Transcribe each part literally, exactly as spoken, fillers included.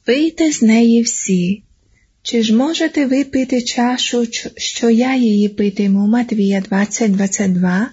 Пийте з неї всі. Чи ж можете ви пити чашу, що я її питиму? Матвія двадцять двадцять два.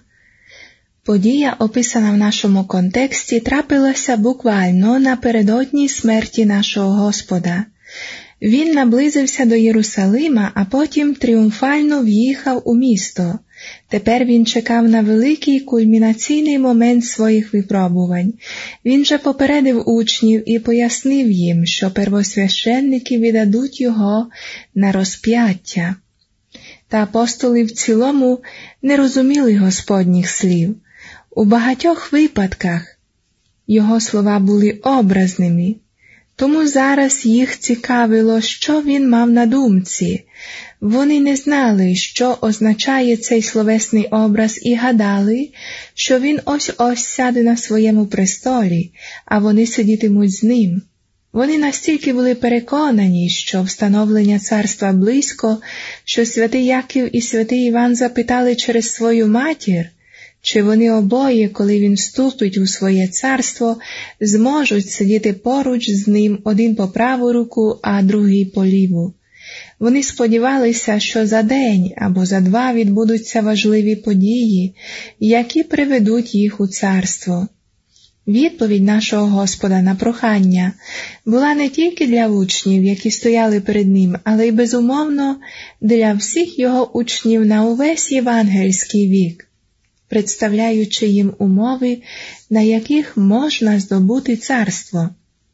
Подія, описана в нашому контексті, трапилася буквально напередодні смерті нашого Господа. Він наблизився до Єрусалима, а потім тріумфально в'їхав у місто. Тепер він чекав на великий кульмінаційний момент своїх випробувань. Він же попередив учнів і пояснив їм, що первосвященники віддадуть його на розп'яття. Та апостоли в цілому не розуміли Господніх слів. У багатьох випадках його слова були образними, тому зараз їх цікавило, що він мав на думці. Вони не знали, що означає цей словесний образ, і гадали, що він ось-ось сяде на своєму престолі, а вони сидітимуть з ним. Вони настільки були переконані, що встановлення царства близько, що святий Яків і святий Іван запитали через свою матір, чи вони обоє, коли він вступить у своє царство, зможуть сидіти поруч з ним, один по праву руку, а другий по ліву. Вони сподівалися, що за день або за два відбудуться важливі події, які приведуть їх у царство. Відповідь нашого Господа на прохання була не тільки для учнів, які стояли перед ним, але й, безумовно, для всіх його учнів на увесь євангельський вік, представляючи їм умови, на яких можна здобути царство.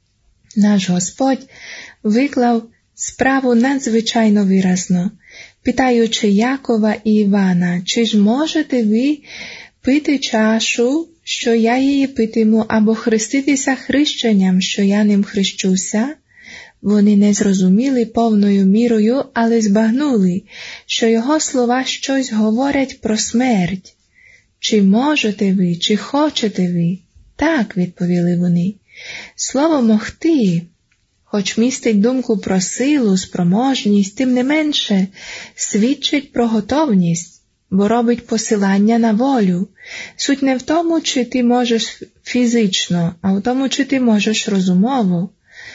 Наш Господь виклав справу надзвичайно виразно, питаючи Якова і Івана, чи ж можете ви пити чашу, що я її питиму, або хреститися хрещенням, що я ним хрещуся? Вони не зрозуміли повною мірою, але збагнули, що його слова щось говорять про смерть. Чи можете ви, чи хочете ви? Так, відповіли вони. Слово «могти», хоч містить думку про силу, спроможність, тим не менше свідчить про готовність, бо робить посилання на волю. Суть не в тому, чи ти можеш фізично, а в тому, чи ти можеш розумово.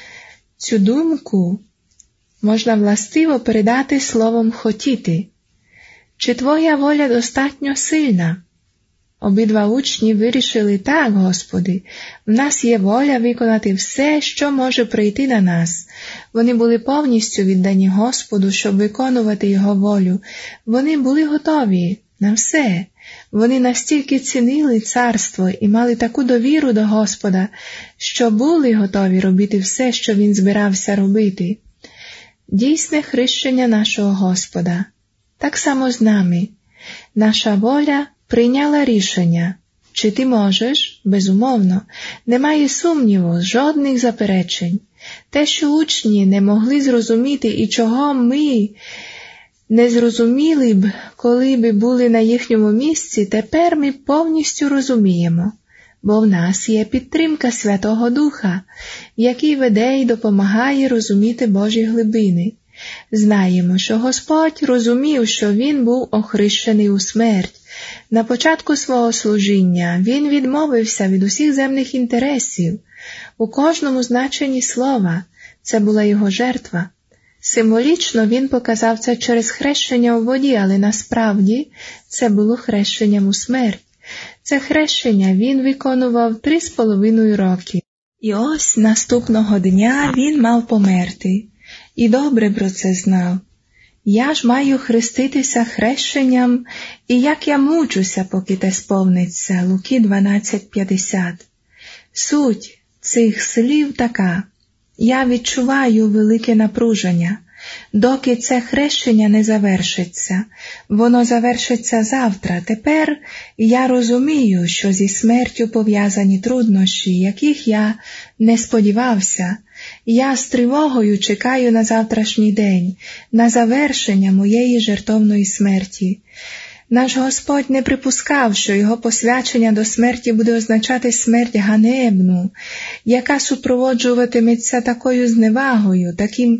Цю думку можна властиво передати словом «хотіти». Чи твоя воля достатньо сильна? Обидва учні вирішили: так, Господи, в нас є воля виконати все, що може прийти на нас. Вони були повністю віддані Господу, щоб виконувати Його волю. Вони були готові на все. Вони настільки цінили царство і мали таку довіру до Господа, що були готові робити все, що Він збирався робити. Дійсне хрещення нашого Господа. Так само з нами. Наша воля прийняла рішення. Чи ти можеш? Безумовно. Немає сумніву, жодних заперечень. Те, що учні не могли зрозуміти і чого ми не зрозуміли б, коли б були на їхньому місці, тепер ми повністю розуміємо. Бо в нас є підтримка Святого Духа, який веде і допомагає розуміти Божі глибини. Знаємо, що Господь розумів, що Він був охрещений у смерть. На початку свого служіння Він відмовився від усіх земних інтересів. У кожному значенні слова це була Його жертва. Символічно Він показав це через хрещення у воді, але насправді це було хрещенням у смерть. Це хрещення Він виконував три з половиною роки. І ось наступного дня Він мав померти. І добре про це знав. Я ж маю хреститися хрещенням, і як я мучуся, поки те сповниться. Луки дванадцять п'ятдесят. Суть цих слів така. Я відчуваю велике напруження, доки це хрещення не завершиться. Воно завершиться завтра. Тепер я розумію, що зі смертю пов'язані труднощі, яких я не сподівався. Я з тривогою чекаю на завтрашній день, на завершення моєї жертовної смерті. Наш Господь не припускав, що Його посвячення до смерті буде означати смерть ганебну, яка супроводжуватиметься такою зневагою, таким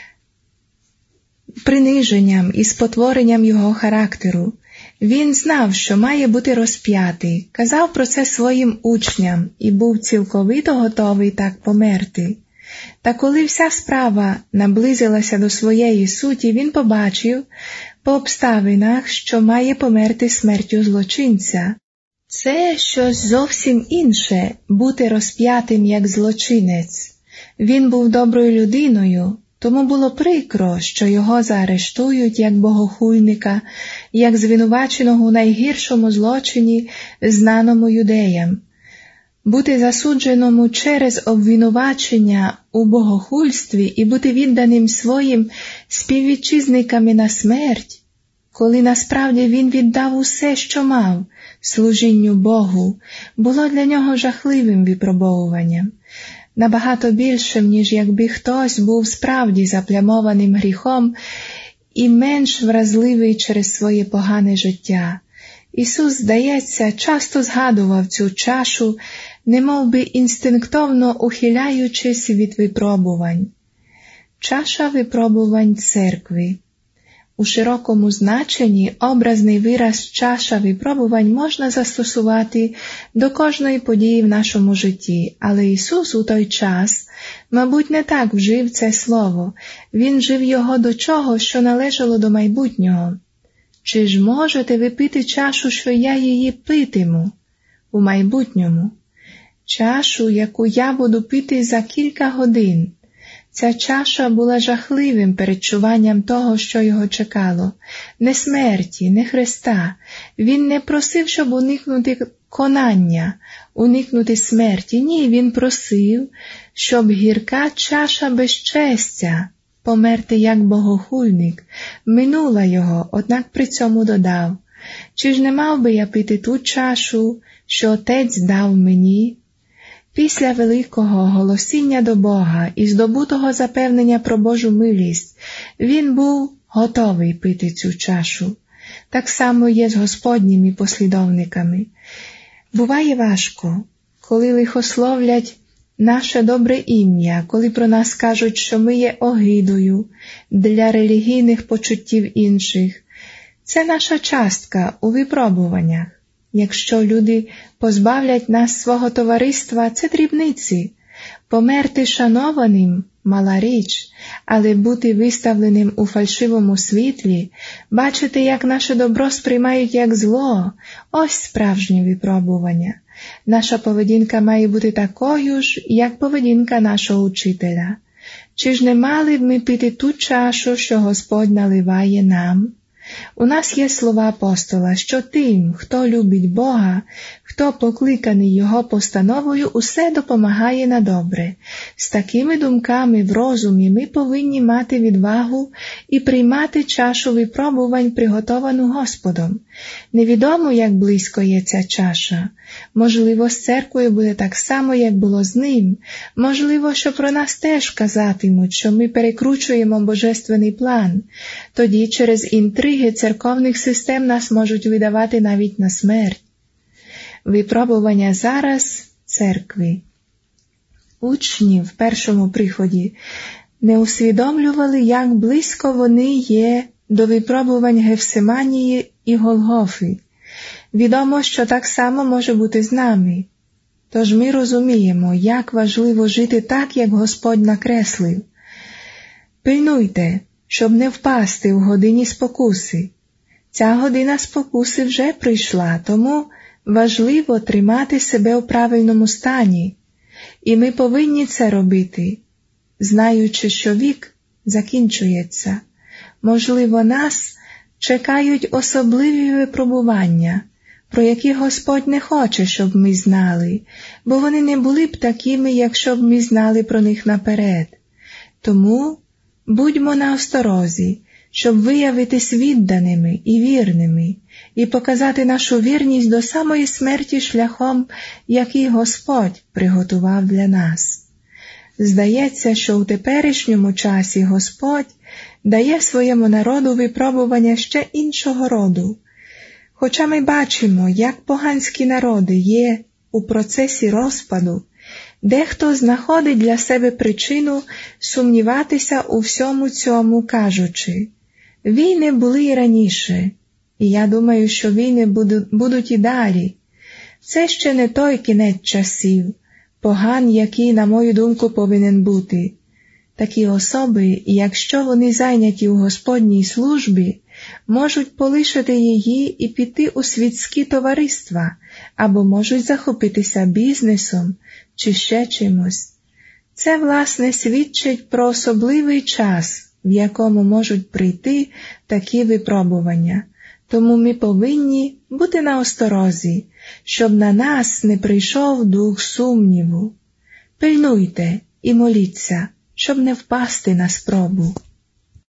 приниженням і спотворенням Його характеру. Він знав, що має бути розп'ятий, казав про це своїм учням і був цілковито готовий так померти. Та коли вся справа наблизилася до своєї суті, він побачив по обставинах, що має померти смертю злочинця. Це щось зовсім інше – бути розп'ятим як злочинець. Він був доброю людиною, тому було прикро, що його заарештують як богохульника, як звинуваченого у найгіршому злочині, знаному юдеям. Бути засудженому через обвинувачення у богохульстві і бути відданим своїм співвітчизниками на смерть, коли насправді він віддав усе, що мав, служінню Богу, було для нього жахливим випробовуванням, набагато більшим, ніж якби хтось був справді заплямованим гріхом і менш вразливий через своє погане життя. Ісус, здається, часто згадував цю чашу, немов би інстинктовно ухиляючись від випробувань. Чаша випробувань церкви. У широкому значенні образний вираз «чаша випробувань» можна застосувати до кожної події в нашому житті, але Ісус у той час, мабуть, не так вжив це слово, Він вжив його до чого, що належало до майбутнього. Чи ж можете ви пити чашу, що я її питиму у майбутньому? Чашу, яку я буду пити за кілька годин. Ця чаша була жахливим передчуванням того, що його чекало. Не смерті, не Христа. Він не просив, щоб уникнути конання, уникнути смерті. Ні, він просив, щоб гірка чаша безчестя, померти як богохульник, минула його, однак при цьому додав: «Чи ж не мав би я пити ту чашу, що Отець дав мені?» Після великого голосіння до Бога і здобутого запевнення про Божу милість, він був готовий пити цю чашу. Так само є з Господніми послідовниками. Буває важко, коли лихословлять наше добре ім'я, коли про нас кажуть, що ми є огидою для релігійних почуттів інших. Це наша частка у випробуваннях. Якщо люди позбавлять нас свого товариства, це дрібниці. Померти шанованим – мала річ, але бути виставленим у фальшивому світлі, бачити, як наше добро сприймають як зло – ось справжнє випробування. Наша поведінка має бути такою ж, як поведінка нашого учителя. Чи ж не мали б ми пити ту чашу, що Господь наливає нам? У нас є слова апостола, що тим, хто любить Бога, хто покликаний Його постановою, усе допомагає на добре. З такими думками в розумі ми повинні мати відвагу і приймати чашу випробувань, приготовану Господом. Невідомо, як близько є ця чаша. Можливо, з церквою буде так само, як було з ним. Можливо, що про нас теж казатимуть, що ми перекручуємо божественний план. Тоді через інтриги церковних систем нас можуть видавати навіть на смерть. Випробування зараз церкви. Учні в першому приході не усвідомлювали, як близько вони є до випробувань Гефсиманії і Голгофи. Відомо, що так само може бути з нами. Тож ми розуміємо, як важливо жити так, як Господь накреслив. Пильнуйте, щоб не впасти в годині спокуси. Ця година спокуси вже прийшла, тому важливо тримати себе у правильному стані. І ми повинні це робити, знаючи, що вік закінчується. Можливо, нас чекають особливі випробування, про які Господь не хоче, щоб ми знали, бо вони не були б такими, якщо б ми знали про них наперед. Тому будьмо на осторозі, щоб виявитись відданими і вірними, і показати нашу вірність до самої смерті шляхом, який Господь приготував для нас. Здається, що у теперішньому часі Господь дає своєму народу випробування ще іншого роду. Хоча ми бачимо, як поганські народи є у процесі розпаду, дехто знаходить для себе причину сумніватися у всьому цьому, кажучи: війни були і раніше, і я думаю, що війни будуть і далі. Це ще не той кінець часів, поган, який, на мою думку, повинен бути. Такі особи, якщо вони зайняті у Господній службі, можуть полишити її і піти у світські товариства, або можуть захопитися бізнесом чи ще чимось. Це, власне, свідчить про особливий час, в якому можуть прийти такі випробування. Тому ми повинні бути на осторозі, щоб на нас не прийшов дух сумніву. Пильнуйте і моліться, щоб не впасти на спробу.